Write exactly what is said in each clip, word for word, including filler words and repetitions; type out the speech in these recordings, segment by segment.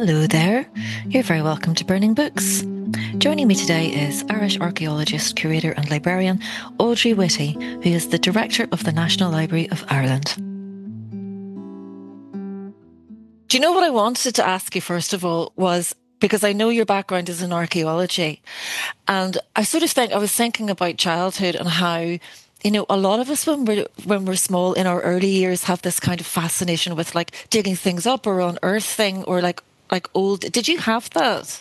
Hello there. You're very welcome to Burning Books. Joining me today is Irish archaeologist, curator and librarian Audrey Whitty, who is the director of the National Library of Ireland. Do you know what I wanted to ask you first of all was, because I know your background is in archaeology, and I sort of think, I was thinking about childhood and how, you know, a lot of us when we're, when we're small in our early years have this kind of fascination with like digging things up or unearthing or like, like old. Did you have that?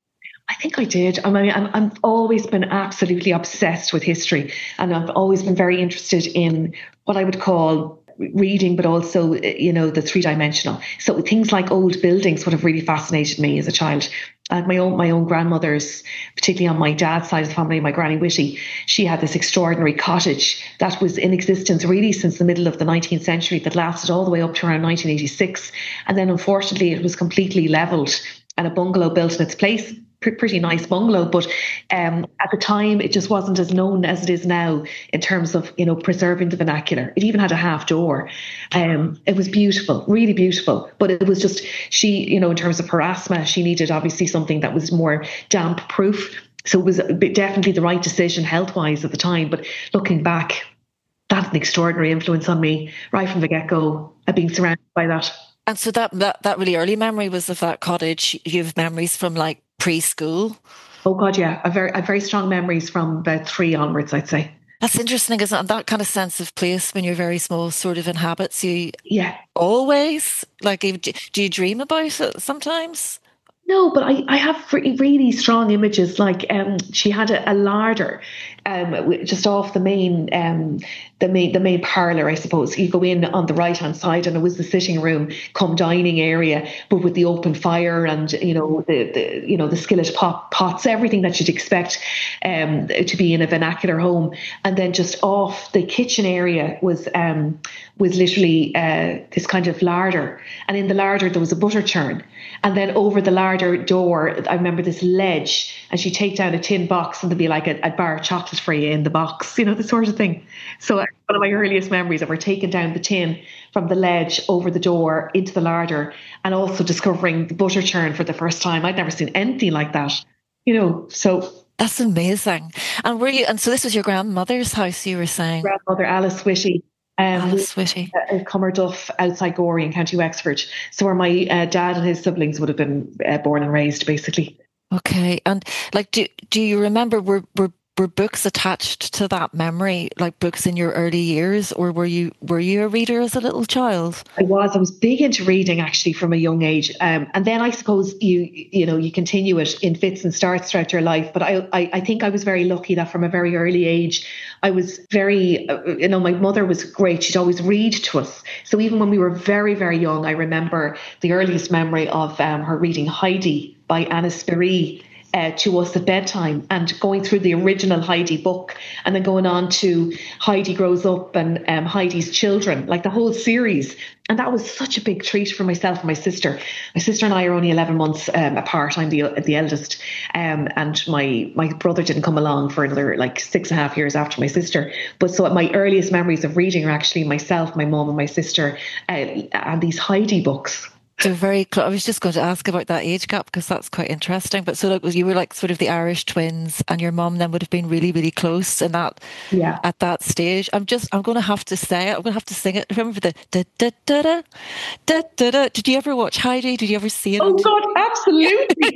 I think I did. I mean, I'm, I've always been absolutely obsessed with history, and I've always been very interested in what I would call reading, but also, you know, the three-dimensional. So things like old buildings would have really fascinated me as a child. I had my own my own grandmother's, particularly on my dad's side of the family, my Granny Whitty. She had this extraordinary cottage that was in existence really since the middle of the nineteenth century, that lasted all the way up to around nineteen eighty-six. And then unfortunately it was completely levelled and a bungalow built in its place. Pretty nice bungalow, but um, at the time it just wasn't as known as it is now in terms of, you know, preserving the vernacular. It even had a half door. Um, it was beautiful, really beautiful, but it was just, she, you know, in terms of her asthma, she needed obviously something that was more damp proof. So it was definitely the right decision health wise at the time. But looking back, that had an extraordinary influence on me right from the get-go, of being surrounded by that. And so that, that, that really early memory was of that cottage. You have memories from like preschool? Oh God, yeah. I very, I very strong memories from about three onwards, I'd say. That's interesting, isn't it? And that kind of sense of place when you're very small sort of inhabits you. Yeah. Always? Like, do you dream about it sometimes? No, but I, I have really strong images. Like um, she had a, a larder um, just off the main, um, the main, the main parlour, I suppose. You go in on the right hand side, and it was the sitting room, come dining area, but with the open fire and you know the, the you know the skillet pot, pots, everything that you'd expect um, to be in a vernacular home. And then just off the kitchen area was um, was literally uh, this kind of larder, and in the larder there was a butter churn. And then over the larder door, I remember this ledge, and she'd take down a tin box and there'd be like a, a bar of chocolate for you in the box, you know, the sort of thing. So one of my earliest memories of her taking down the tin from the ledge over the door into the larder, and also discovering the butter churn for the first time. I'd never seen anything like that, you know, so. That's amazing. And were you, and so this was your grandmother's house, you were saying? Grandmother Alice Whitty. Um, Alice Whitty. Uh, Cummerduff outside Gorey in County Wexford. So where my uh, dad and his siblings would have been uh, born and raised, basically. Okay. And like, do do you remember, were, were were books attached to that memory, like books in your early years, or were you were you a reader as a little child? I was. I was big into reading actually from a young age, um, and then I suppose you you know you continue it in fits and starts throughout your life. But I I, I think I was very lucky that from a very early age I was very uh, you know my mother was great. She'd always read to us. So even when we were very very young, I remember the earliest memory of um, her reading Heidi by Anna Spiri Uh, to us at bedtime, and going through the original Heidi book, and then going on to Heidi Grows Up and um, Heidi's Children, like the whole series. And that was such a big treat for myself and my sister. My sister and I are only eleven months um, apart. I'm the the eldest, um, and my my brother didn't come along for another like six and a half years after my sister. But so my earliest memories of reading are actually myself, my mum, and my sister, uh, and these Heidi books. So very close. I was just going to ask about that age gap because that's quite interesting. But so like, you were like sort of the Irish twins, and your mum then would have been really, really close in that, yeah. At that stage. I'm just, I'm going to have to say it. I'm going to have to sing it. Remember the da da da da da da da. Did you ever watch Heidi? Did you ever see it? Oh God, absolutely.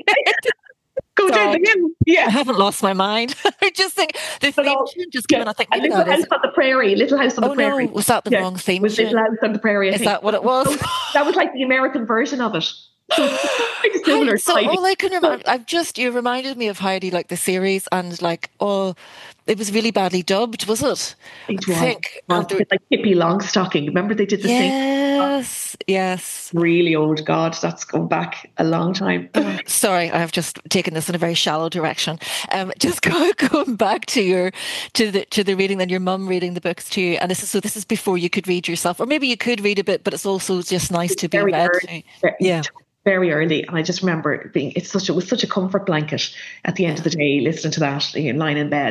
Go down the hill. Yeah. I haven't lost my mind. I just think the theme no, tune just came yeah. in. I think maybe Little House on the Prairie. Little House on oh, the Prairie. No. Was that the yeah. wrong theme was tune? Little House on the Prairie. I Is think. that what it was? So, that was like the American version of it. So, it's similar I, so Heidi. all I can remember, I've just, you reminded me of Heidi, like the series, and like, oh, it was really badly dubbed, was it? It I was. think. Well, there, like Pippi Longstocking. Remember they did the yes, same? Yes, yes. Really old. God, that's going back a long time. Oh, sorry, I have just taken this in a very shallow direction. Um, just go, going back to your to the to the reading, then your mum reading the books to you, and this is so. This is before you could read yourself, or maybe you could read a bit, but it's also just nice it's to be read. Early, to. Yeah. Very early, and I just remember it being it's such a, it was such a comfort blanket at the end yeah. of the day, listening to that, you know, lying in bed and literally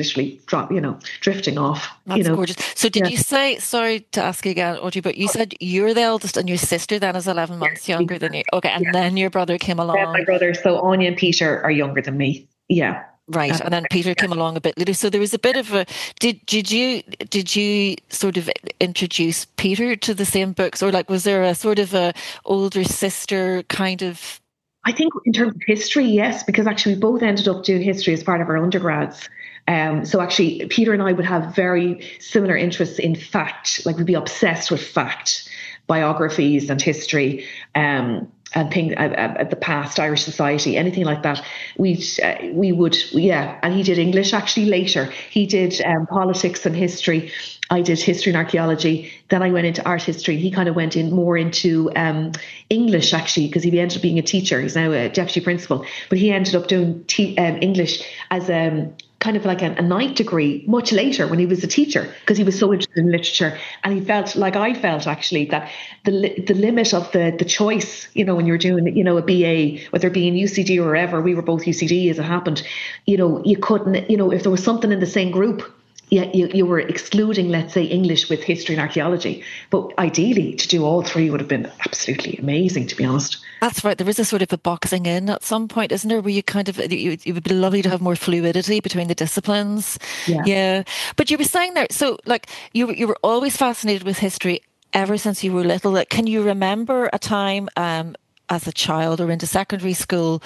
literally drop, you know, drifting off. That's you know. gorgeous. So did Yeah. you say, sorry to ask you again, Audrey, but you said you're the eldest and your sister then is eleven months younger than you. Okay. And Yeah. then your brother came Then my along. brother, so Anya and Peter are younger than me. Yeah. Right. Um, And then Peter came along a bit later. So there was a bit of a, did, did you, did you sort of introduce Peter to the same books, or like, was there a sort of a older sister kind of? I think in terms of history, yes, because actually we both ended up doing history as part of our undergrads. Um, so actually, Peter and I would have very similar interests in fact, like we'd be obsessed with fact, biographies and history, um, and things, uh, uh, the past, Irish society, anything like that. We uh, we would, yeah. And he did English actually later. He did um, politics and history. I did history and archaeology. Then I went into art history. He kind of went in more into um, English actually, because he ended up being a teacher. He's now a deputy principal, but he ended up doing te- um, English as a um, kind of like a, a night degree much later when he was a teacher, because he was so interested in literature. And he felt like I felt actually that the the limit of the the choice, you know, when you're doing, you know, a B A, whether it be in U C D or wherever, we were both U C D as it happened, you know, you couldn't, you know, if there was something in the same group, yeah, you, you were excluding, let's say, English with history and archaeology. But ideally, to do all three would have been absolutely amazing, to be honest. That's right. There is a sort of a boxing in at some point, isn't there? Where you kind of, you, it would be lovely to have more fluidity between the disciplines. Yeah. Yeah. But you were saying there, so like you, you were always fascinated with history ever since you were little. Like, can you remember a time um, as a child or into secondary school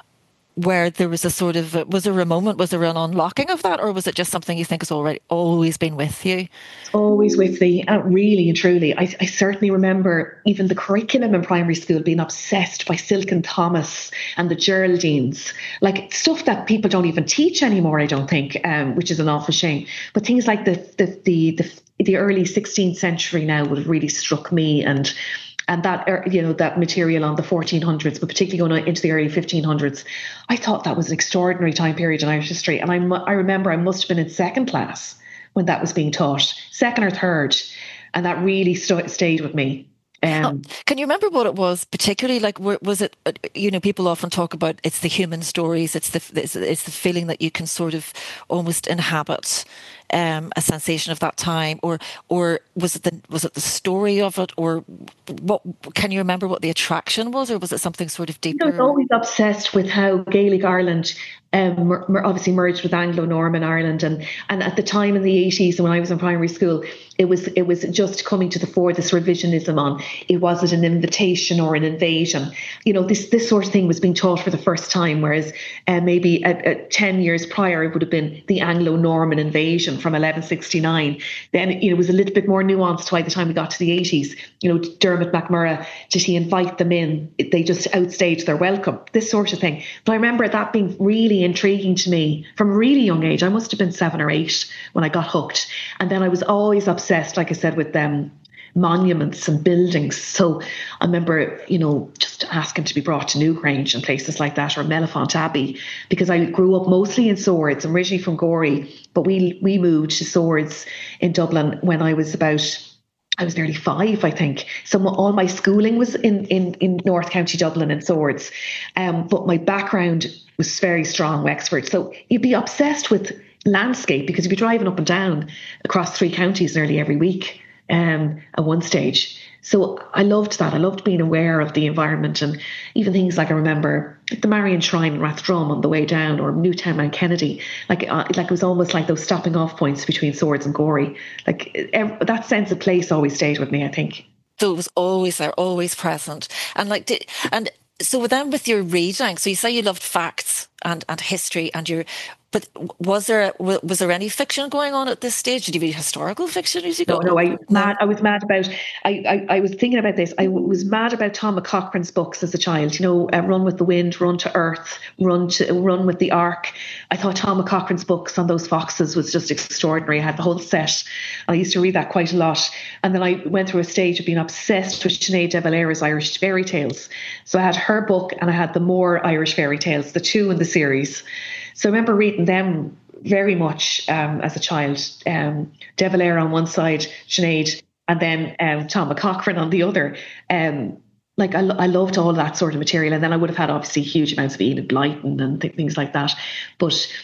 where there was a sort of, was there a moment, was there an unlocking of that, or was it just something you think has already always been with you? Always with me, uh, really and truly. I, I certainly remember even the curriculum in primary school being obsessed by Silken Thomas and the Geraldines, like stuff that people don't even teach anymore, I don't think, um, which is an awful shame. But things like the the the the, the early sixteenth century now would have really struck me, and and that, you know, that material on the fourteen hundreds, but particularly going into the early fifteen hundreds, I thought that was an extraordinary time period in Irish history. And I, I remember I must have been in second class when that was being taught, second or third, and that really st- stayed with me. Um, oh, can you remember what it was particularly? Like, was it, you know, people often talk about it's the human stories, it's the it's, it's the feeling that you can sort of almost inhabit um, a sensation of that time, or or was it the was it the story of it, or what? Can you remember what the attraction was, or was it something sort of deeper? I was always obsessed with how Gaelic Ireland um, mer- obviously merged with Anglo-Norman Ireland, and and at the time in the eighties, and when I was in primary school, it was it was just coming to the fore, this revisionism on it, was it an invitation or an invasion? You know, this this sort of thing was being taught for the first time, whereas uh, maybe at, at ten years prior it would have been the Anglo-Norman invasion from eleven sixty-nine. Then, you know, it was a little bit more nuanced by the time we got to the eighties. You know, Dermot McMurrough, did he invite them in? They just outstayed their welcome, this sort of thing. But I remember that being really intriguing to me from a really young age. I must have been seven or eight when I got hooked. And then I was always obsessed, like I said, with them. monuments and buildings. So I remember, you know, just asking to be brought to Newgrange and places like that, or Mellifont Abbey, because I grew up mostly in Swords. I'm originally from Gorey, but we we moved to Swords in Dublin when I was about, I was nearly five, I think. So all my schooling was in in, in North County Dublin and Swords. Um, but my background was very strong, Wexford. So you'd be obsessed with landscape because you'd be driving up and down across three counties nearly every week. Um, at one stage. So I loved that. I loved being aware of the environment, and even things like I remember the Marian Shrine in Rathdrum on the way down, or Newtown Mount Kennedy. Like, uh, like it was almost like those stopping off points between Swords and Gorey. Like every, that sense of place always stayed with me, I think. So it was always there, always present. And like, did, and so then with your reading, so you say you loved facts and, and history, and your, but was there was there any fiction going on at this stage? Did you read historical fiction as you No, go? no, I mad. I was mad about. I, I, I was thinking about this. I was mad about Tom McCaughrean's books as a child. You know, uh, Run with the Wind, Run to Earth, Run to Run with the Ark. I thought Tom McCaughrean's books on those foxes was just extraordinary. I had the whole set. I used to read that quite a lot. And then I went through a stage of being obsessed with Sinead de Valera's Irish fairy tales. So I had her book and I had the More Irish fairy tales, the two in the series. So I remember reading them very much um, as a child. Um, De Valera on one side, Sinead, and then um, Tom McCaughrean on the other. Um, like I, I loved all that sort of material. And then I would have had obviously huge amounts of Enid Blyton and th- things like that. But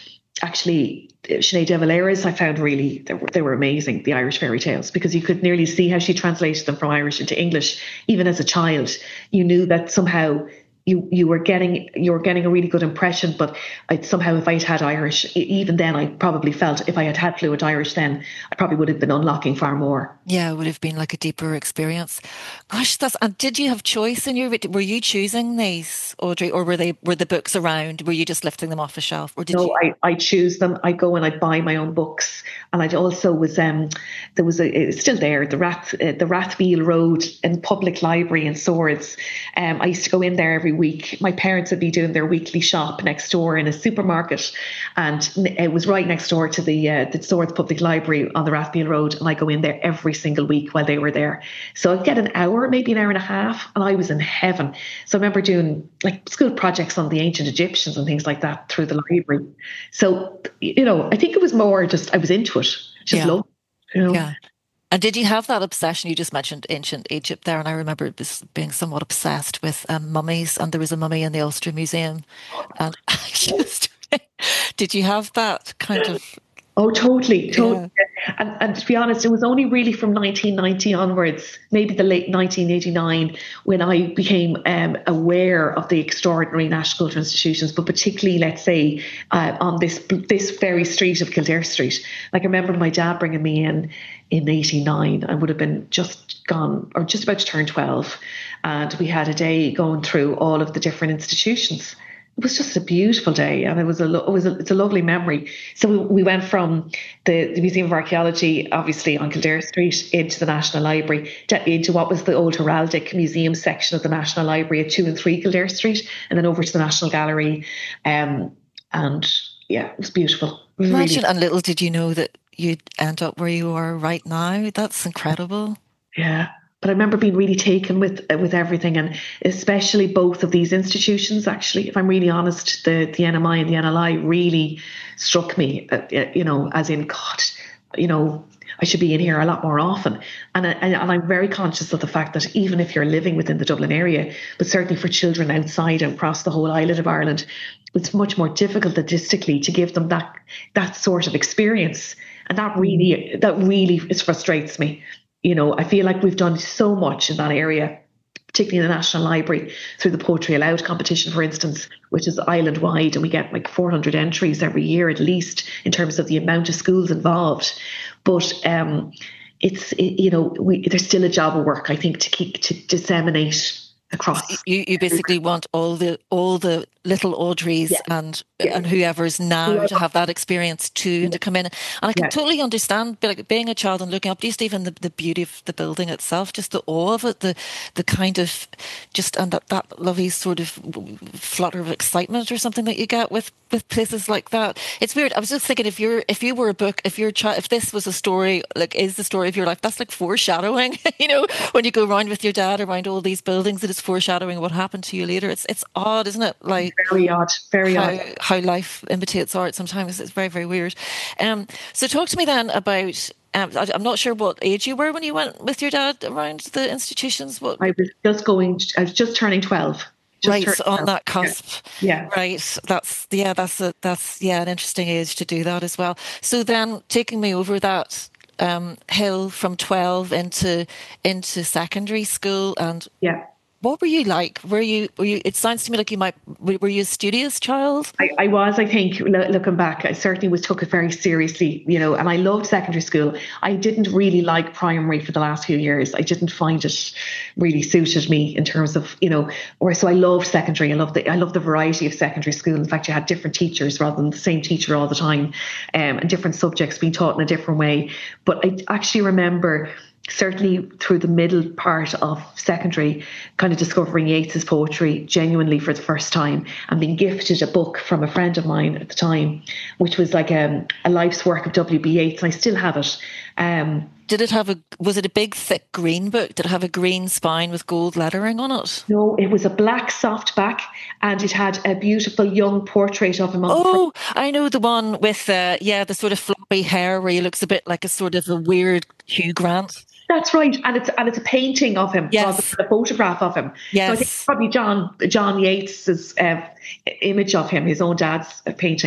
actually, Sinead de Valera's, I found really, they were, they were amazing, the Irish fairy tales, because you could nearly see how she translated them from Irish into English. Even as a child, you knew that somehow you you were getting you were getting a really good impression. But I, somehow, if I'd had Irish, even then, I probably felt if I had had fluent Irish, then I probably would have been unlocking far more. Yeah, it would have been like a deeper experience. Gosh, that's, and did you have choice in your, were you choosing these, Audrey, or were they, were the books around? Were you just lifting them off a shelf, or did No, you? I, I choose them. I go and I buy my own books. And I also was, um, there was a, it's still there, the Rath, uh, the Rathbeal Road in Public Library in Swords. Um, I used to go in there every week. My parents would be doing their weekly shop next door in a supermarket. And it was right next door to the, uh, the Swords Public Library on the Rathbeal Road. And I go in there every single week while they were there. So I'd get an hour, maybe an hour and a half, and I was in heaven. So I remember doing like school projects on the ancient Egyptians and things like that through the library. So, you know, I think it was more just, I was into it. Just Yeah. love it, you know. Yeah. And did you have that obsession? You just mentioned ancient Egypt there, and I remember this being somewhat obsessed with um, mummies, and there was a mummy in the Ulster Museum. And I just, did you have that kind of? Oh, totally, totally. Yeah. And, and to be honest, it was only really from nineteen ninety onwards, maybe the late nineteen eighty-nine, when I became um, aware of the extraordinary national cultural institutions, but particularly, let's say, uh, on this this very street of Kildare Street. Like, I remember my dad bringing me in in eighty-nine. I would have been just gone, or just about to turn twelve. And we had a day going through all of the different institutions. It was just a beautiful day, and it was a it was a, it's a lovely memory. So we, we went from the, the Museum of Archaeology, obviously on Kildare Street, into the National Library, to, into what was the old heraldic museum section of the National Library at two and three Kildare Street, and then over to the National Gallery. Um, and yeah, it was beautiful. It was Imagine, really, and little did you know that you'd end up where you are right now. That's incredible. yeah. But I remember being really taken with with everything, and especially both of these institutions. Actually, if I'm really honest, the the N M I and the N L I really struck me. Uh, you know, as in, God, you know, I should be in here a lot more often. And, and and I'm very conscious of the fact that even if you're living within the Dublin area, but certainly for children outside and across the whole island of Ireland, it's much more difficult logistically to give them that that sort of experience. And that really that really is frustrates me. You know, I feel like we've done so much in that area, particularly in the National Library, through the Poetry Aloud competition, for instance, which is island wide, and we get like four hundred entries every year at least in terms of the amount of schools involved. But um, it's, it, you know, we, there's still a job of work, I think, to keep to disseminate across. You you basically want all the all the little Audreys Yeah. and Yeah. and whoever's now Yeah. to have that experience too, and to come in. And I can Yeah. totally understand, but like being a child and looking up, just even the, the beauty of the building itself, just the awe of it, the the kind of just and that, that lovely sort of flutter of excitement or something that you get with with places like that. It's weird. I was just thinking, if you're if you were a book, if your child, if this was a story, like is the story of your life, that's like foreshadowing. You know, when you go around with your dad around all these buildings, it is foreshadowing what happened to you later. It's it's odd, isn't it? Like Very odd, very how, odd. how life imitates art sometimes. It's very, very weird. Um, so talk to me then about, um, I, I'm not sure what age you were when you went with your dad around the institutions. What, I was just going, I was just turning twelve. Just right, turned so on twelve. that cusp. Yeah. Right. That's, yeah, that's a, that's, yeah, an interesting age to do that as well. So then taking me over that, um, hill from twelve into, into secondary school, and Yeah. what were you like? Were you, were you, it sounds to me like you might, were you a studious child? I, I was, I think, lo- looking back, I certainly was took it very seriously, you know, and I loved secondary school. I didn't really like primary for the last few years. I didn't find it really suited me in terms of, you know, or so I loved secondary. I loved the, I loved the variety of secondary school. In fact, you had different teachers rather than the same teacher all the time, um, and different subjects being taught in a different way. But I actually remember, certainly through the middle part of secondary, kind of discovering Yeats's poetry genuinely for the first time, and being gifted a book from a friend of mine at the time, which was like a, a life's work of W B Yeats, and I still have it. Um, Did it have a, was it a big, thick green book? Did it have a green spine with gold lettering on it? no, it was a black soft back, and it had a beautiful young portrait of him on the front. Oh, I know the one with, uh, yeah, the sort of floppy hair where he looks a bit like a sort of a weird Hugh Grant. That's right, and it's and it's a painting of him, Yes. rather than a photograph of him. Yes. So I think it's probably John John Yeats's uh, image of him, his own dad's uh, painting.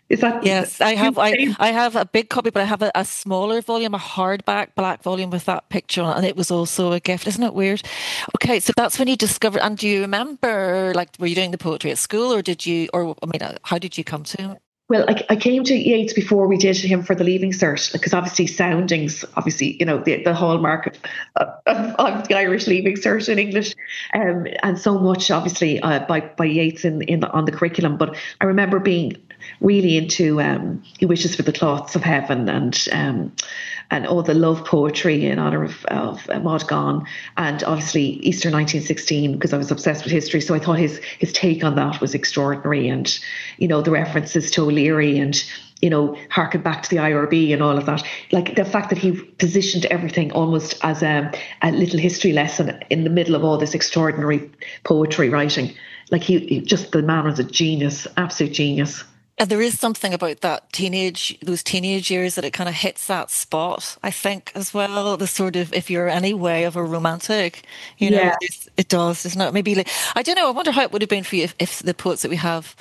Is that Yes, I have. I, I have a big copy, but I have a, a smaller volume, a hardback black volume with that picture on it, and it was also a gift. Isn't it weird? Okay, so that's when you discovered. And do you remember, like, were you doing the poetry at school, or did you, or I mean, uh, how did you come to him? Well, I, I came to Yeats before we did him for the Leaving Cert, because obviously soundings, obviously, you know, the, the hallmark of, of, of the Irish Leaving Cert in English, um, and so much, obviously, uh, by by Yeats in, in the, on the curriculum. But I remember being really into um, He Wishes for the Cloths of Heaven, and um, and all the love poetry in honour of, of uh, Maud Gonne, and obviously Easter nineteen sixteen, because I was obsessed with history. So I thought his his take on that was extraordinary, and you know, the references to O'Leary and, you know, harken back to the I R B and all of that. Like the fact that he positioned everything almost as a, a little history lesson in the middle of all this extraordinary poetry writing. Like he, he just, the man was a genius, absolute genius. And there is something about that teenage, those teenage years, that it kind of hits that spot, I think, as well. The sort of, if you're any way of a romantic, you know, Yeah. it, it does, doesn't it? Maybe, like, I don't know, I wonder how it would have been for you if, if the poets that we have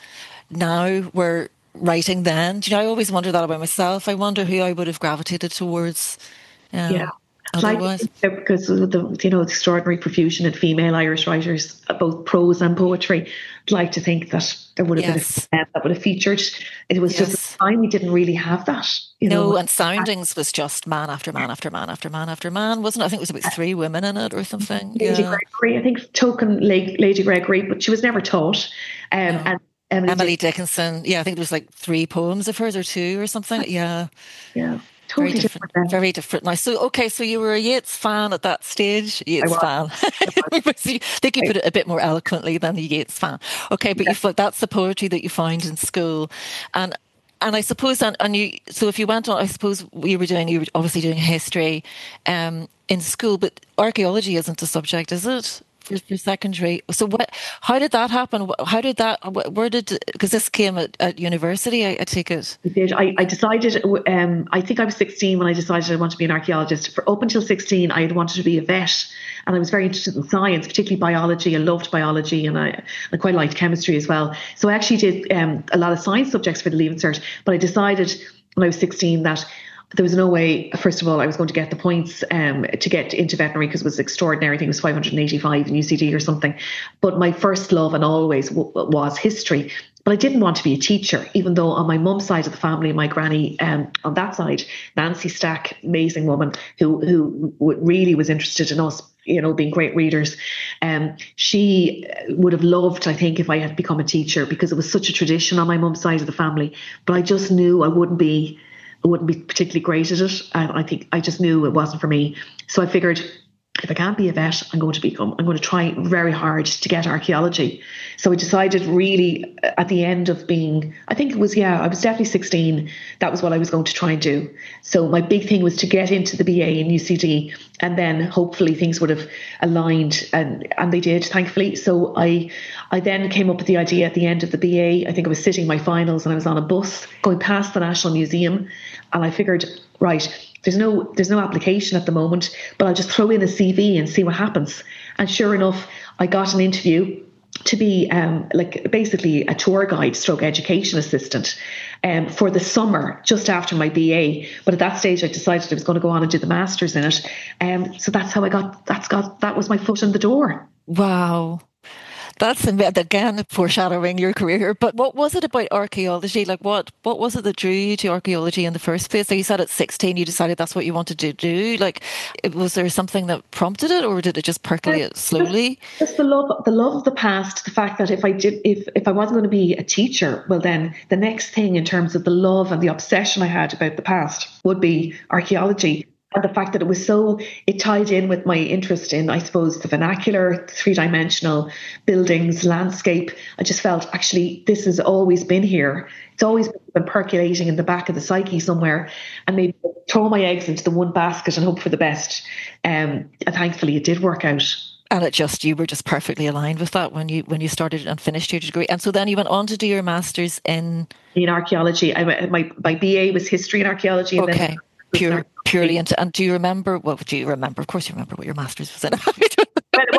now were writing then. Do you know, I always wonder that about myself. I wonder who I would have gravitated towards. Um, Yeah. Otherwise. Like, because of the, you know, the extraordinary profusion in female Irish writers, both prose and poetry, I'd like to think that there would have Yes. been a that would have featured. It was Yes. just a time we didn't really have that. You No, know, and Soundings was just man after man after man after man after man, wasn't it? I think it was about three women in it or something. Lady Yeah. Gregory, I think token Lady, Lady Gregory, but she was never taught. Um, No. and Emily, Emily Dick- Dickinson. Yeah, I think there was like three poems of hers or two or something. Yeah. yeah, Very totally different. different. Very different. Now, so, okay, so you were a Yeats fan at that stage. I Yeats was. fan. I think you put it a bit more eloquently than the Yeats fan. Okay, but Yeah. you thought that's the poetry that you find in school. And and I suppose, and, and you, so if you went on, I suppose you were doing, you were obviously doing history um, in school, but archaeology isn't a subject, is it? For, for secondary. So what, how did that happen? How did that, where did, because this came at, at university, I, I take it. I did. I, I decided, um, I think I was sixteen when I decided I wanted to be an archaeologist. For up until sixteen, I had wanted to be a vet, and I was very interested in science, particularly biology. I loved biology, and I, I quite liked chemistry as well. So I actually did um, a lot of science subjects for the Leaving Cert, but I decided when I was sixteen that there was no way, first of all, I was going to get the points um, to get into veterinary, because it was extraordinary. I think it was five hundred eighty-five in U C D or something. But my first love and always w- was history. But I didn't want to be a teacher, even though on my mum's side of the family, my granny um, on that side, Nancy Stack, amazing woman who who really was interested in us, you know, being great readers. Um, she would have loved, I think, if I had become a teacher, because it was such a tradition on my mum's side of the family. But I just knew I wouldn't be. I wouldn't be particularly great at it. And I think I just knew it wasn't for me. So I figured, if I can't be a vet, I'm going to become, I'm going to try very hard to get archaeology. So I decided really at the end of being, I think it was, yeah, I was definitely sixteen. That was what I was going to try and do. So my big thing was to get into the B A in U C D, and then hopefully things would have aligned, and, and they did, thankfully. So I, I then came up with the idea at the end of the B A. I think I was sitting my finals and I was on a bus going past the National Museum, and I figured, right, There's no there's no application at the moment, but I'll just throw in a C V and see what happens. And sure enough, I got an interview to be um, like basically a tour guide stroke education assistant um, for the summer just after my B A. But at that stage, I decided I was going to go on and do the masters in it. Um, so that's how I got that's got that was my foot in the door. Wow. That's, again, foreshadowing your career. But what was it about archaeology? Like, what what was it that drew you to archaeology in the first place? So you said at sixteen you decided that's what you wanted to do. Like, it, was there something that prompted it, or did it just percolate slowly? Just the love, the love of the past. The fact that if I did, if if I wasn't going to be a teacher, well, then the next thing in terms of the love and the obsession I had about the past would be archaeology. And the fact that it was so, it tied in with my interest in, I suppose, the vernacular, three-dimensional buildings, landscape. I just felt, actually, this has always been here. It's always been percolating in the back of the psyche somewhere. And maybe throw my eggs into the one basket and hope for the best. Um, and thankfully, it did work out. And it just, you were just perfectly aligned with that when you when you started and finished your degree. And so then you went on to do your master's in... In archaeology. I, my, my B A was history and archaeology. And okay. Then Pure, purely into, and do you remember, what do you remember? Of course you remember what your master's was in. Well, it wasn't, I don't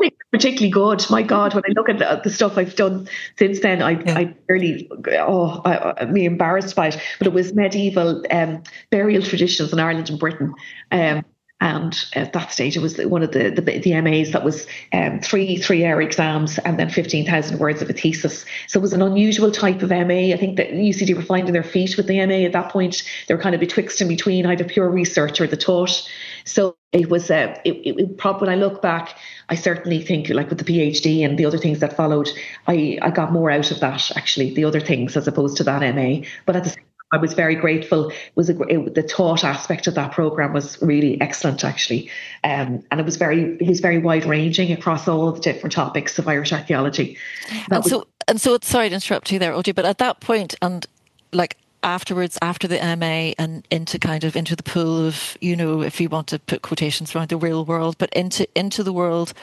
think it's particularly good. My God, when I look at the, the stuff I've done since then, I yeah. I barely, oh, I, I'm embarrassed by it. But it was medieval um, burial traditions in Ireland and Britain. Um, And at that stage, it was one of the the, the M As that was um, three three-hour exams and then fifteen thousand words of a thesis. So it was an unusual type of M A. I think that U C D were finding their feet with the M A at that point. They were kind of betwixt and between either pure research or the taught. So it was, uh, it, it, it probably, when I look back, I certainly think, like with the PhD and the other things that followed, I, I got more out of that, actually, the other things as opposed to that M A. But at the same I was very grateful. It was a, it, the taught aspect of that program was really excellent, actually, um, and it was very it was very wide ranging across all of the different topics of Irish archaeology. That and was, so, and so, it's, sorry to interrupt you there, Audrey, but at that point, and like afterwards, after the M A, and into kind of into the pool of, you know, if you want to put quotations around the real world, but into into the world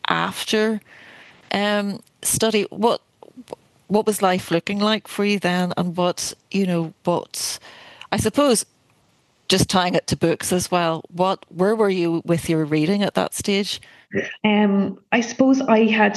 after um, study, what. What was life looking like for you then? And what, you know, what, I suppose, just tying it to books as well, what, where were you with your reading at that stage? Um, I suppose I had,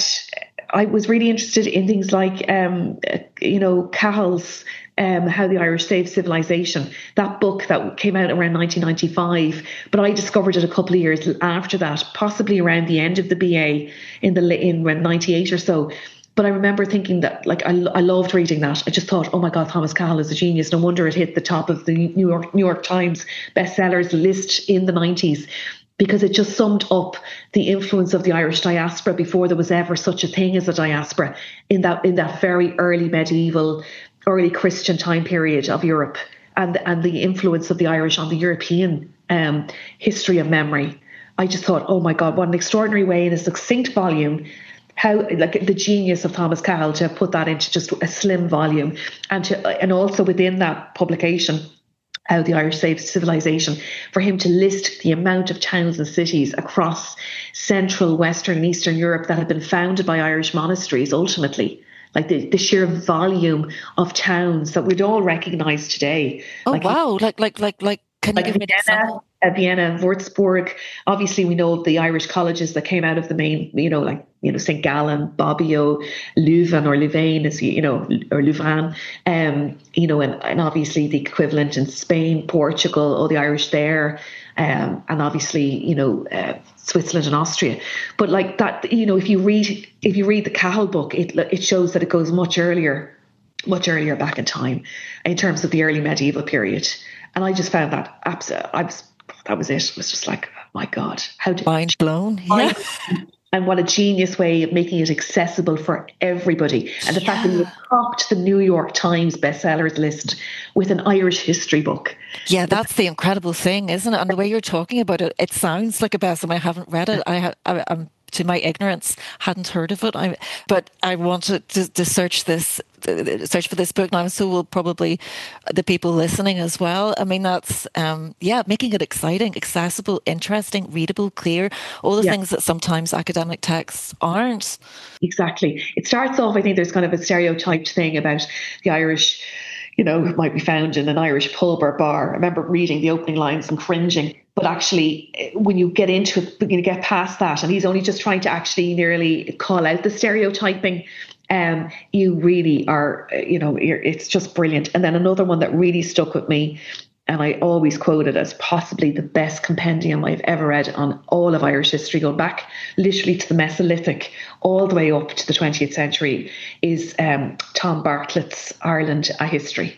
I was really interested in things like, um, you know, Cahill's um, How the Irish Saved Civilization, that book that came out around nineteen ninety-five, but I discovered it a couple of years after that, possibly around the end of the B A in the in ninety-eight or so. But I remember thinking that, like, I, I loved reading that. I just thought, oh my God, Thomas Cahill is a genius. No wonder it hit the top of the New York New York Times bestsellers list in the nineties, because it just summed up the influence of the Irish diaspora before there was ever such a thing as a diaspora in that in that very early medieval, early Christian time period of Europe, and and the influence of the Irish on the European um, history of memory. I just thought, oh my God, what an extraordinary way in a succinct volume. How, like, the genius of Thomas Cahill to put that into just a slim volume, and to and also within that publication, How the Irish Saved Civilization, for him to list the amount of towns and cities across Central, Western and Eastern Europe that had been founded by Irish monasteries ultimately. Like the, the sheer volume of towns that we'd all recognise today. Oh, like, wow. Like, like, like, like, can like you give me an example? Uh, Vienna, Würzburg. Obviously, we know of the Irish colleges that came out of the main, you know, like, you know, Saint Gallen, Bobbio, Leuven or Louvain, as you know, or Louvain, um, you know, and, and obviously the equivalent in Spain, Portugal, all the Irish there, um, and obviously, you know, uh, Switzerland and Austria. But like that, you know, if you read if you read the Cahill book, it it shows that it goes much earlier, much earlier back in time, in terms of the early medieval period. And I just found that absolutely, I was, that was it. It was just like, oh my God, how did mind blown? Yeah. And what a genius way of making it accessible for everybody. And the yeah. fact that you topped the New York Times bestsellers list with an Irish history book. Yeah, that's the incredible thing, isn't it? And the way you're talking about it, it sounds like a bestseller. I haven't read it. I, I I'm to my ignorance, hadn't heard of it. I, but I wanted to, to search this, to search for this book now. So will probably the people listening as well. I mean, that's, um, yeah, making it exciting, accessible, interesting, readable, clear, all the yeah. things that sometimes academic texts aren't. Exactly. It starts off, I think there's kind of a stereotyped thing about the Irish, you know, it might be found in an Irish pub or bar. I remember reading the opening lines and cringing. But actually, when you get into it, when you get past that, and he's only just trying to actually nearly call out the stereotyping, um, you really are, you know, it's just brilliant. And then another one that really stuck with me, and I always quote it as possibly the best compendium I've ever read on all of Irish history, going back literally to the Mesolithic all the way up to the twentieth century, is um, Tom Bartlett's Ireland, A History.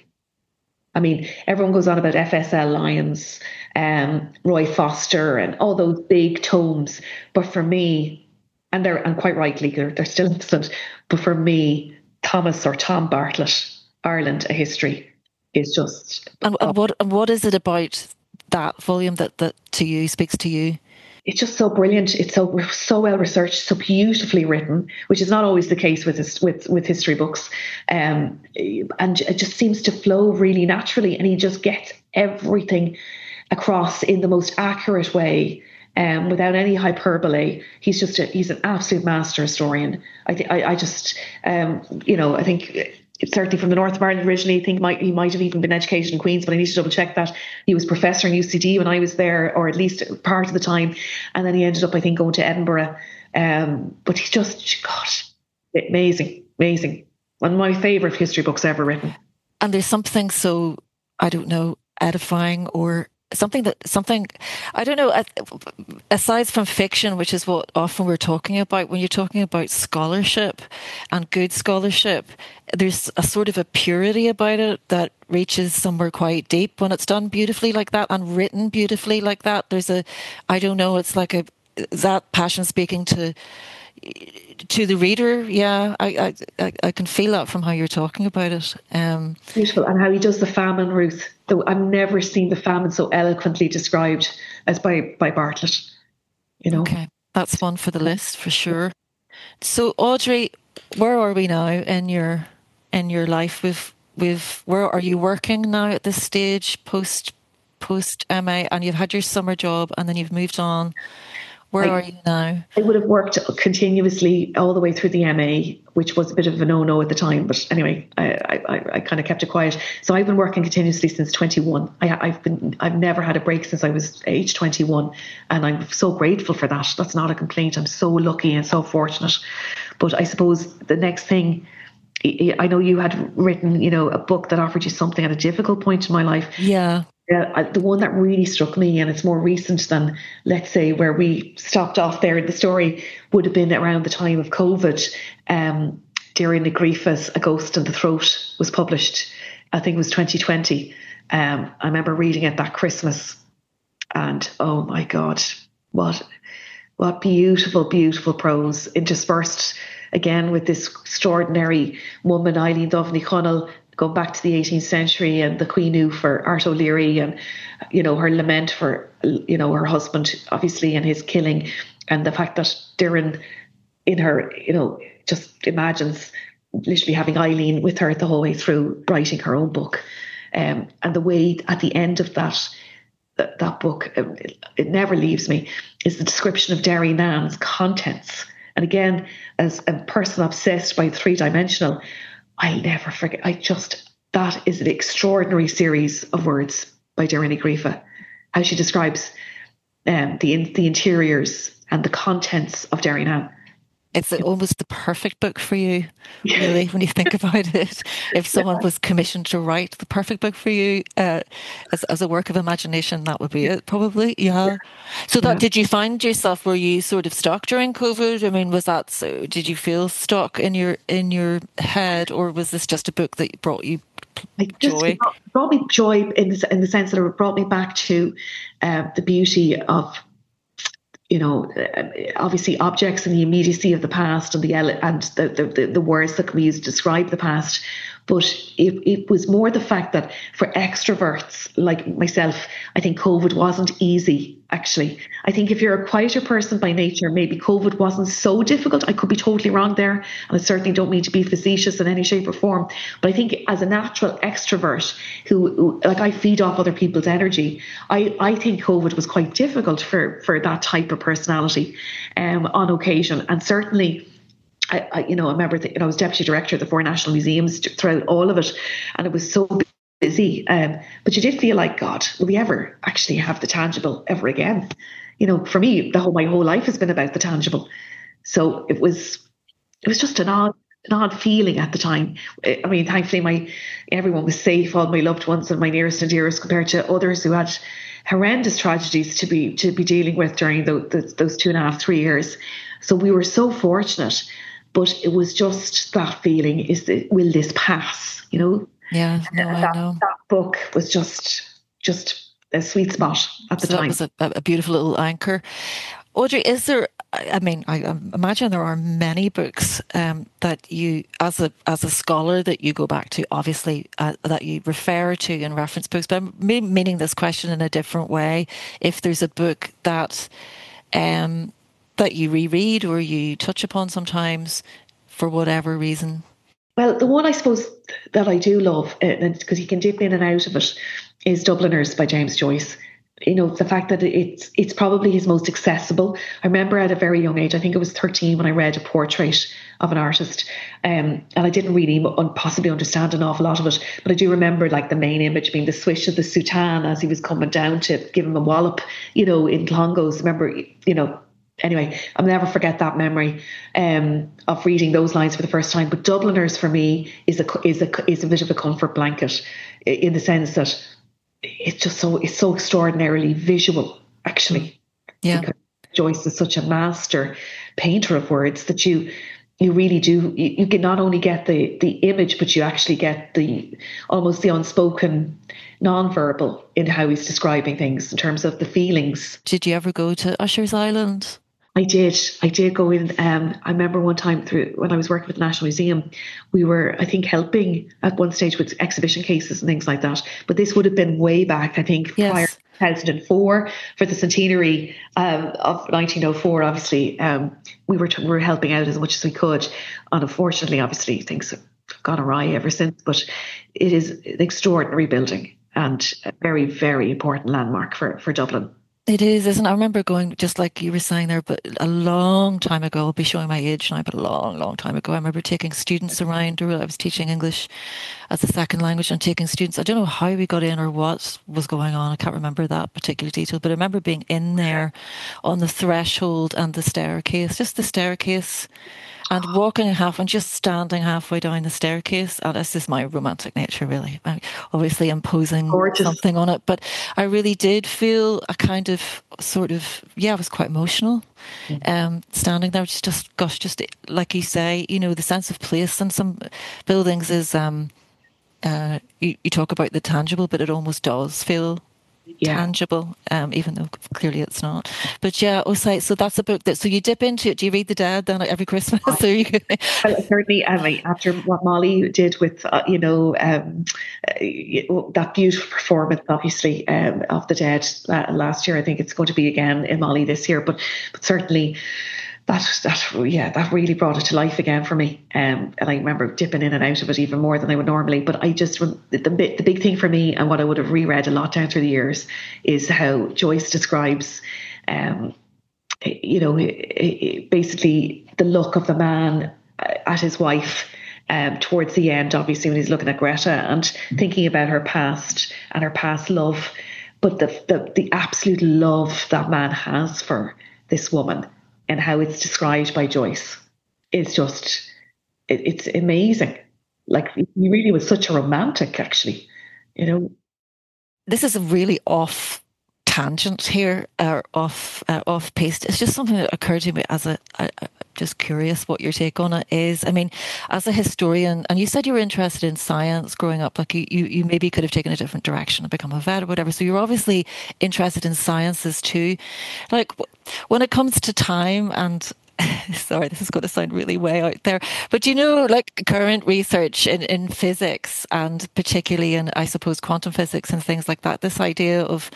I mean, everyone goes on about F S L Lyons, um, Roy Foster, and all those big tomes. But for me, and they're and quite rightly, they're, they're still excellent. But for me, Thomas or Tom Bartlett, Ireland, A History, is just. And, and what and what is it about that volume that, that to you speaks to you? It's just so brilliant. It's so so well researched, so beautifully written, which is not always the case with his, with with history books. Um, and it just seems to flow really naturally, and he just gets everything across in the most accurate way, um, without any hyperbole. He's just a, he's an absolute master historian. I think I, I just um, you know I think certainly from the north of Ireland originally. I think might, he might have even been educated in Queen's, but I need to double check that. He was professor in U C D when I was there, or at least part of the time. And then he ended up, I think, going to Edinburgh. Um, but he's just, God, amazing, amazing. One of my favourite history books ever written. And there's something so, I don't know, edifying or something that, something, I don't know, aside from fiction, which is what often we're talking about, when you're talking about scholarship and good scholarship, there's a sort of a purity about it that reaches somewhere quite deep when it's done beautifully like that and written beautifully like that. There's a, I don't know, it's like a, that passion speaking to to the reader. Yeah, I, I I can feel that from how you're talking about it. Um, Beautiful. And how he does the famine, Ruth. I've never seen the famine so eloquently described as by, by Bartlett. You know? Okay, that's one for the list for sure. So Audrey, where are we now in your in your life? With with where are you working now at this stage post post M A, and you've had your summer job and then you've moved on. Where I, are you now? I would have worked continuously all the way through the M A, which was a bit of a no-no at the time. But anyway, I, I, I kind of kept it quiet. So I've been working continuously since twenty-one. I, I've been, I've never had a break since I was age twenty-one, and I'm so grateful for that. That's not a complaint. I'm so lucky and so fortunate. But I suppose the next thing, I know you had written, you know, a book that offered you something at a difficult point in my life. Yeah. Uh, the one that really struck me, and it's more recent than, let's say, where we stopped off there in the story, would have been around the time of COVID. Um, Deirdre Ní Ghaoife's A Ghost in the Throat was published. I think it was twenty twenty. Um, I remember reading it that Christmas, and oh my God, what what beautiful, beautiful prose, interspersed again with this extraordinary woman, Eileen Dovney Connell, going back to the eighteenth century, and the Queenú for Art O'Leary, and, you know, her lament for, you know, her husband, obviously, and his killing, and the fact that Doireann, in her, you know, just imagines literally having Eileen with her the whole way through writing her own book. Um, and the way at the end of that, that, that book, it, it never leaves me, is the description of Derry Nan's contents. And again, as a person obsessed by three-dimensional, I'll never forget. I just, that is an extraordinary series of words by Deirdre Ní Ghaoife, how she describes um, the the interiors and the contents of Derry Nan. It's almost the perfect book for you, really, when you think about it. If someone was commissioned to write the perfect book for you uh, as as a work of imagination, that would be it, probably. Yeah. So that, did you find yourself, were you sort of stuck during COVID? I mean, was that so? Did you feel stuck in your in your head, or was this just a book that brought you It just joy? Brought, brought me joy in the, in the sense that it brought me back to uh, the beauty of, you know, obviously objects and the immediacy of the past, and the and the, the, the words that can be used to describe the past. But it, it was more the fact that for extroverts like myself, I think COVID wasn't easy, actually. I think if you're a quieter person by nature, maybe COVID wasn't so difficult. I could be totally wrong there. And I certainly don't mean to be facetious in any shape or form. But I think as a natural extrovert who, who like I feed off other people's energy, I, I think COVID was quite difficult for, for that type of personality um, on occasion. And certainly, I, I, you know, I remember that, you know, I was deputy director of the four national museums throughout all of it, and it was so busy. Um, but you did feel like, God, will we ever actually have the tangible ever again? You know, for me, the whole my whole life has been about the tangible. So it was, it was just an odd, an odd feeling at the time. I mean, thankfully, my everyone was safe, all my loved ones and my nearest and dearest, compared to others who had horrendous tragedies to be to be dealing with during the, the, those two and a half, three years. So we were so fortunate. But it was just that feeling, is that, will this pass, you know? Yeah, no, that, I know. That book was just just a sweet spot at the so time. That was a, a beautiful little anchor. Audrey, is there, I mean, I imagine there are many books um, that you, as a as a scholar, that you go back to, obviously, uh, that you refer to in reference books, but I'm meaning this question in a different way. If there's a book that... Um, that you reread or you touch upon sometimes for whatever reason? Well, the one I suppose that I do love, because you can dip in and out of it, is Dubliners by James Joyce. you know, the fact that it's it's probably his most accessible. I remember at a very young age, I think it was thirteen, when I read a portrait of an artist, um, and I didn't really possibly understand an awful lot of it, but I do remember like the main image being the swish of the Sultan as he was coming down to give him a wallop, you know, in Clongowes. Remember, you know. Anyway, I'll never forget that memory um, of reading those lines for the first time. But Dubliners for me is a is a is a bit of a comfort blanket, in the sense that it's just so it's so extraordinarily visual, actually. Yeah, because Joyce is such a master painter of words that you you really do you, you can not only get the the image, but you actually get the almost the unspoken non-verbal in how he's describing things in terms of the feelings. Did you ever go to Usher's Island? I did. I did go in. Um, I remember one time through when I was working with the National Museum, we were, I think, helping at one stage with exhibition cases and things like that. But this would have been way back, I think, yes. prior to two thousand four for the centenary um, of nineteen oh four. Obviously, um, we were t- we were helping out as much as we could. And unfortunately, obviously, things have gone awry ever since. But it is an extraordinary building and a very, very important landmark for, for Dublin. It is, isn't it? I remember going, just like you were saying there, but a long time ago, I'll be showing my age now, but a long, long time ago, I remember taking students around, or I was teaching English as a second language and taking students. I don't know how we got in or what was going on. I can't remember that particular detail, but I remember being in there on the threshold and the staircase, just the staircase, and walking half and just standing halfway down the staircase. And this is my romantic nature, really. I obviously imposing Gorgeous. something on it. But I really did feel a kind of sort of, yeah, I was quite emotional. Mm-hmm. Um, standing there, just, just, gosh, just like you say, you know, the sense of place in some buildings is, um, uh, you, you talk about the tangible, but it almost does feel Yeah. tangible, um, even though clearly it's not. But yeah, oh, so, so that's a book that, so you dip into it. Do you read The Dead then every Christmas? Oh. So you well, certainly, I mean, after what Molly did with, uh, you know, um, uh, that beautiful performance, obviously, um, of The Dead uh, last year, I think it's going to be again in Molly this year. But, but certainly, that that yeah, that really brought it to life again for me. Um, and I remember dipping in and out of it even more than I would normally. But I just the the big thing for me, and what I would have reread a lot down through the years, is how Joyce describes, um, you know, basically the look of the man at his wife. Um, towards the end, obviously, when he's looking at Greta and thinking about her past and her past love, but the the the absolute love that man has for this woman. And how it's described by Joyce is just, it, it's amazing. Like, he really was such a romantic, actually, you know. This is a really off tangent here, or off uh, off piste. It's just something that occurred to me as a, I, I'm just curious what your take on it is. I mean, as a historian, and you said you were interested in science growing up, like you, you, you maybe could have taken a different direction and become a vet or whatever. So you're obviously interested in sciences too. Like, when it comes to time and sorry, this is going to sound really way out there, but you know, like current research in, in physics, and particularly in, I suppose, quantum physics and things like that, this idea of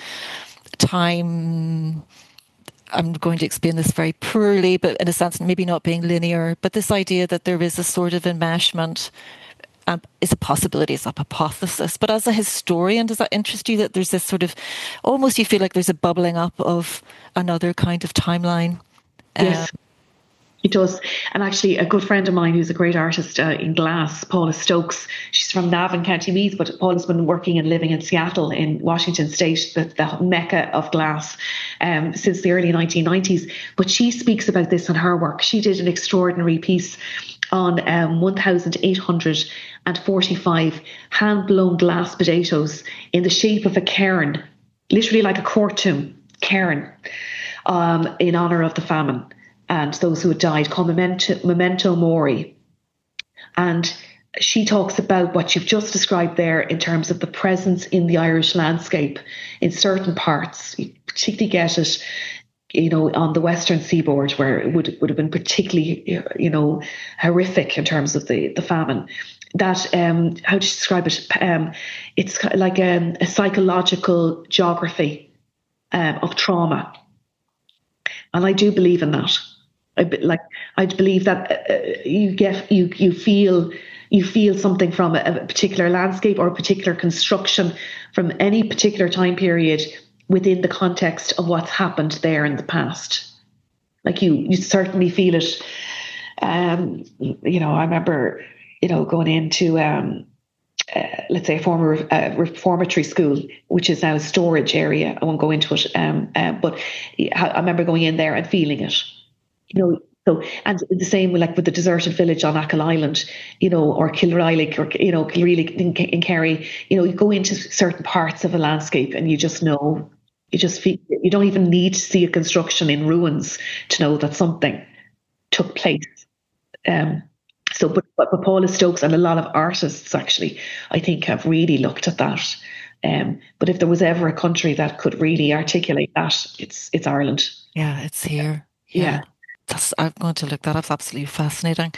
time, I'm going to explain this very poorly, but in a sense, maybe not being linear, but this idea that there is a sort of enmeshment um, is a possibility, it's a hypothesis. But as a historian, does that interest you, that there's this sort of, almost you feel like there's a bubbling up of another kind of timeline? Yes. Uh, It does. And actually, a good friend of mine who's a great artist uh, in glass, Paula Stokes, she's from Navan, County Meath, but Paula's been working and living in Seattle in Washington State, the, the mecca of glass, um, since the early nineteen nineties. But she speaks about this in her work. She did an extraordinary piece on um, one thousand eight hundred forty-five hand-blown glass potatoes in the shape of a cairn, literally like a court tomb cairn, um, in honour of the famine and those who had died, called Memento, Memento Mori. And she talks about what you've just described there in terms of the presence in the Irish landscape in certain parts. You particularly get it, you know, on the western seaboard, where it would would have been particularly, you know, horrific in terms of the, the famine. That, um, how do you describe it? Um, it's like a, a psychological geography um, of trauma. And I do believe in that. I, like I believe that uh, you get you you feel you feel something from a, a particular landscape or a particular construction from any particular time period within the context of what's happened there in the past. Like you, you certainly feel it. Um, you know, I remember, you know, going into, um, uh, let's say, a former uh, reformatory school, which is now a storage area. I won't go into it, um, uh, but I remember going in there and feeling it. You know, so and the same with like with the deserted village on Achill Island, you know, or Kilrylig, or you know, Kilreelig in, in Kerry. You know, you go into certain parts of a landscape and you just know. You just feel you don't even need to see a construction in ruins to know that something took place. Um, so, but, but, but Paula Stokes and a lot of artists actually, I think, have really looked at that. Um, but if there was ever a country that could really articulate that, it's it's Ireland. Yeah, it's here. Yeah, yeah. That's, I'm going to look that up. It's absolutely fascinating.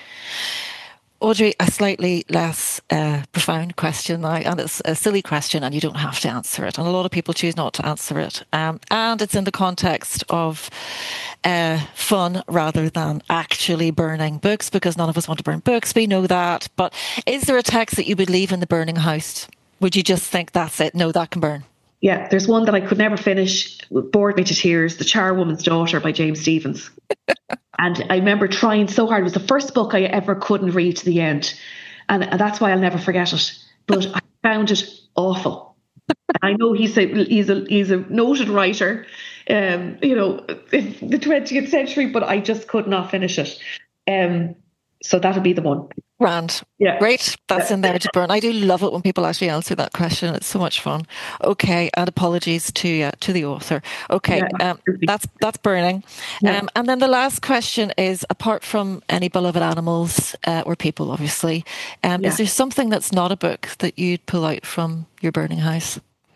Audrey, a slightly less uh, profound question now, and it's a silly question, and you don't have to answer it. And a lot of people choose not to answer it. Um, and it's in the context of uh, fun rather than actually burning books, because none of us want to burn books. We know that. But is there a text that you would leave in the burning house? Would you just think, that's it? No, that can burn. Yeah, there's one that I could never finish. It bored me to tears. The Charwoman's Daughter by James Stephens. And I remember trying so hard. It was the first book I ever couldn't read to the end. And, and that's why I'll never forget it. But I found it awful. I know he's a, he's a, he's a noted writer, um, you know, in the twentieth century, but I just could not finish it. Um, so that'll be the one. Grand. Yeah. Great. That's yeah. in there to burn. I do love it when people actually answer that question. It's so much fun. Okay. And apologies to uh, to the author. Okay. Yeah, um, that's that's burning. Yeah. Um, and then the last question is, apart from any beloved animals uh, or people, obviously, um, yeah. is there something that's not a book that you'd pull out from your burning house?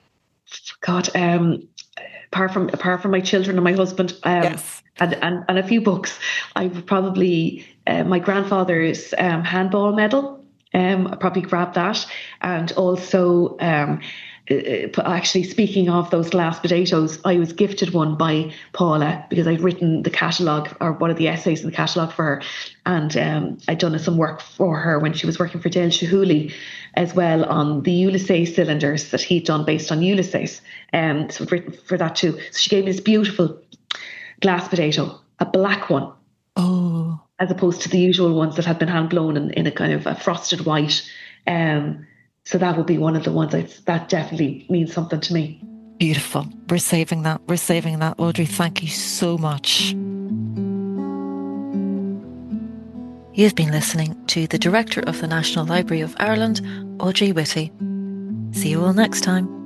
God, um, apart from apart from my children and my husband, um, yes. and, and, and a few books, I would probably... Uh, my grandfather's um, handball medal. Um, I probably grabbed that, and also, um, uh, actually, speaking of those glass potatoes, I was gifted one by Paula because I'd written the catalogue or one of the essays in the catalogue for her, and um, I'd done some work for her when she was working for Dale Shahuli as well on the Ulysses cylinders that he'd done based on Ulysses. Um, so I'd written for that too. So she gave me this beautiful glass potato, a black one. Oh. As opposed to the usual ones that had been hand blown in, in a kind of a frosted white. Um, so that would be one of the ones I'd, that definitely means something to me. Beautiful. We're saving that. We're saving that. Audrey, thank you so much. You've been listening to the Director of the National Library of Ireland, Audrey Whitty. See you all next time.